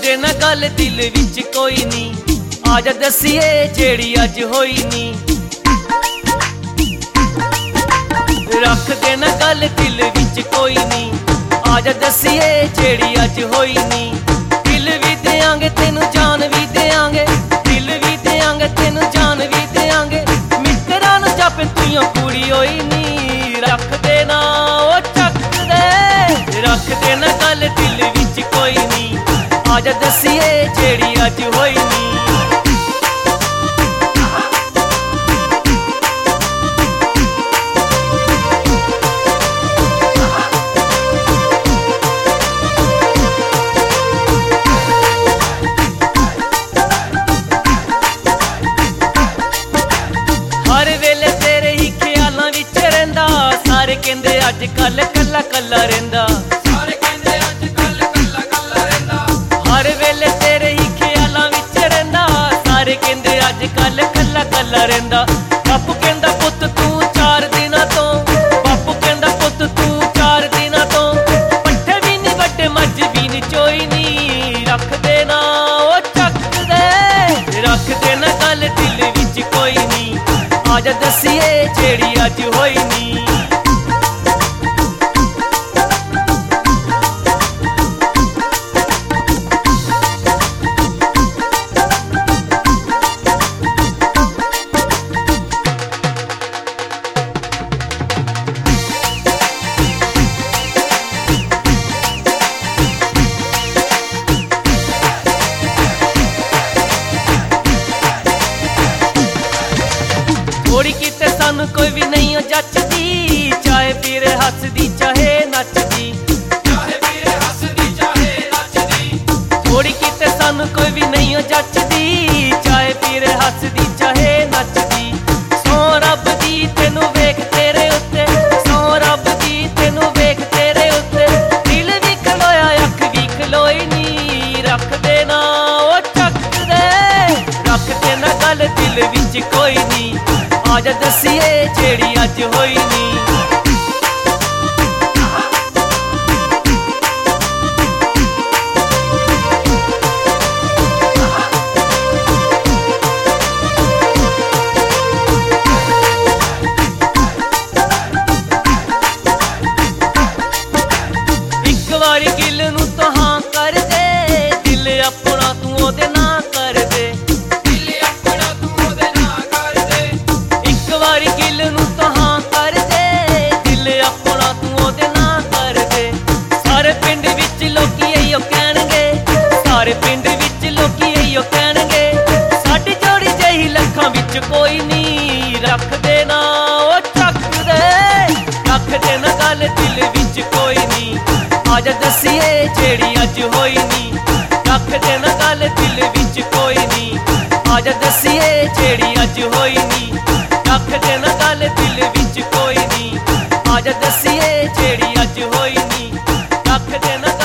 दे ना गल दिल विच कोई नी, आजा दसिए जेड़ी अज होई नी। रख दे ना गल दिल विच कोई नी, आजा दसिए जेड़ी अज होई नी। दिल भी देंगे तेनू जान भी देंगे, दिल भी देंगे तेनू जान भी देंगे। मित्रा नू जप तुइयों कुड़ी होई नी, रख देना ओ चक दे। रख देना गल दिल विच कोई नी, आजा दसिए जेड़ी अज होई नी। हर वेले तेरे ही ख्यालां विच रहिंदा, सारे कहंदे अज कल कल्ला कल्ला रहिंदा। हर वेले तेरे ही ख्यालां विच रहिंदा, सारे कहंदे अज कल कल्ला कल्ला रहिंदा। बापू कहंदा पुत्त तू 4 दिनां तो, बापू कहंदा पुत्त तू 4 दिनां तो। पट्ठे भी नी वड्डे मझ भी नी चोई नी, रख देना ओ चक दे। रख देना गल दिल विच कोई नी, आजा दसिए जेड़ी अज होई नी। थोड़ी किते सानू कोई भी नहीं हो जचदी, चाहे पीर हसदी चाहे नचदी। थोड़ी किते सानू कोई भी नहीं हो जचदी, चाहे पीर हसदी चाहे नचदी। सौ रब दी तेनू वेख तेरे उत्ते, सौ रब दी तेनू वेख तेरे उत्ते। दिल भी खलोया अख भी खलोई नी, रख देना ओ चक दे। रख देना गल दिल विच कोई नी, आजा दसिए जेड़ी अज होई नी। एक वारी गिल नू तो हां कर दे, दिल अपना तू ओदे ना कर दे। गिल नू तो हां कर दे, दिल अपना तू ओदे ना कर दे। सारे पिंड विच लोकी इयो कहणगे, सारे पिंड विच लोकी इयो कहणगे। साडी जोड़ी जही लखां विच कोई नी, रख देना ओ चक दे। रख देना गल दिल विच कोई नी, आजा दसिए जेड़ी अज होई नी। रख देना गल दिल विच कोई नी, आजा दसिए जेड़ी अज होई नी। रख देना गल दिल विच कोई नी, आजा दसिए जेड़ी अज होई नी। रख देना